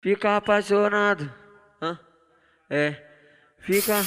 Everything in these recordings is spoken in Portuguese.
Fica apaixonado, fica.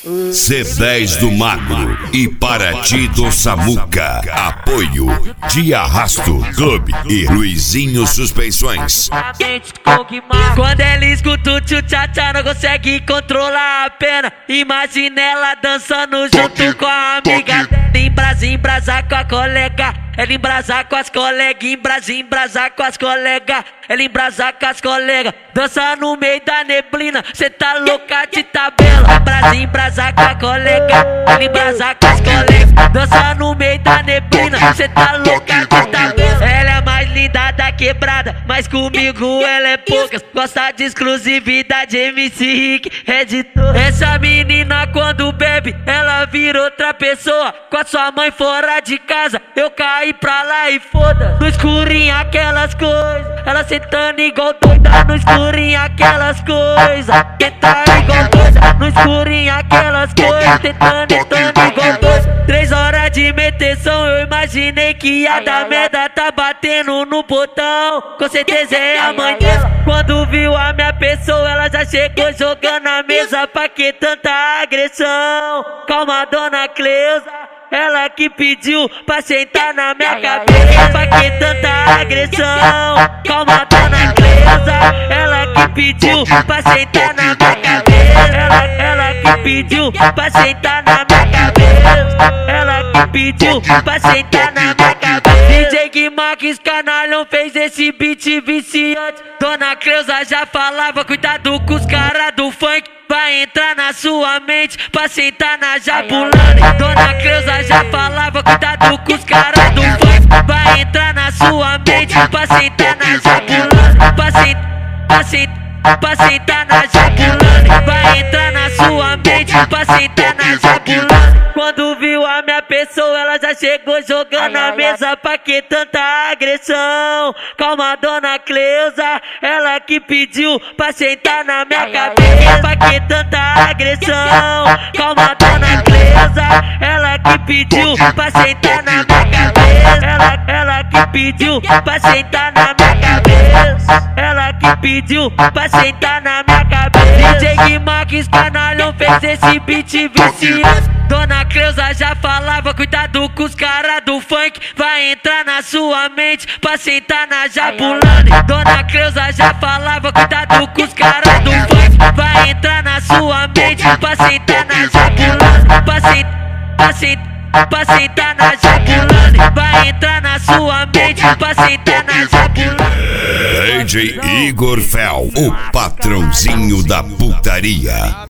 C10 do Magro e Paraty do Samuca. Apoio de Arrasto Clube e Luizinho Suspensões. Quando ela escuta o tchu-tchá-tchá, não consegue controlar a pena. Imagina ela dançando junto com a amiga. Embrasar com a colega. Ela embrasar com as colegas, embrasar com as colegas. Ela embrasar com as colegas. Dança no meio da neblina, cê tá louca de tabela. Embrasar com a colega. Ela embrasar com as colegas. Dança no meio da neblina, cê tá louca de tabela. Ela é mais linda da quebrada, mas comigo ela é pouca. Gosta de exclusividade, MC Rick, editor. Essa menina quando bebe, ela vira outra pessoa. Com a sua mãe fora de casa, eu caí pra lá e foda. No escurinho aquelas coisas, ela sentando igual doida. No escurinho aquelas coisas, tentando igual doida. No escurinho aquelas coisas, tentando igual doida. 3 horas de meteção, eu imaginei que ia dar merda. Tá batendo no botão, com certeza é a mãe dela. Quando viu a minha pessoa, ela já chegou jogando a mesa. Pra que tanta agressão? Calma, dona Cleusa, ela que pediu pra sentar na minha cabeça. Pra que tanta agressão? Calma, dona Cleusa, ela que pediu pra sentar na minha cabeça. Ela que pediu pra sentar na minha cabeça. Ela que pediu pra sentar na minha cabeça. DJ Guimarães Canalhão fez esse beat viciante. Dona Cleusa já falava, cuidado com os caras do funk. Vai entrar na sua mente pra sentar na Jabulani. Dona Cleusa já falava, cuidado com os caras do funk. Vai entrar na sua mente pra sentar na Jabulani. Pra sentar na Jabulani. Vai entrar na sua mente pra sentar na Jabulani. Quando viu a minha pessoa, ela já chegou jogando a mesa. Pra que tanta agressão? Calma, dona Cleusa, ela que pediu pra sentar na minha cabeça. Pra que tanta agressão? Calma, dona Cleusa, ela que pediu pra sentar na minha cabeça. Ela que pediu pra sentar na minha cabeça. Ela que pediu pra sentar na minha cabeça. DJ Guimarães Canalhão fez esse beat viciante. Dona Cleusa já falava, cuidado com os caras do funk. Vai entrar na sua mente pra sentar na Jabulani. Dona Cleusa já falava, cuidado com os caras do funk. Vai entrar na sua mente pra sentar na Jabulani. Pra sentar na Jabulani. Vai entrar na sua mente pra sentar na Jabulani. DJ Igor Fel, o patrãozinho da putaria.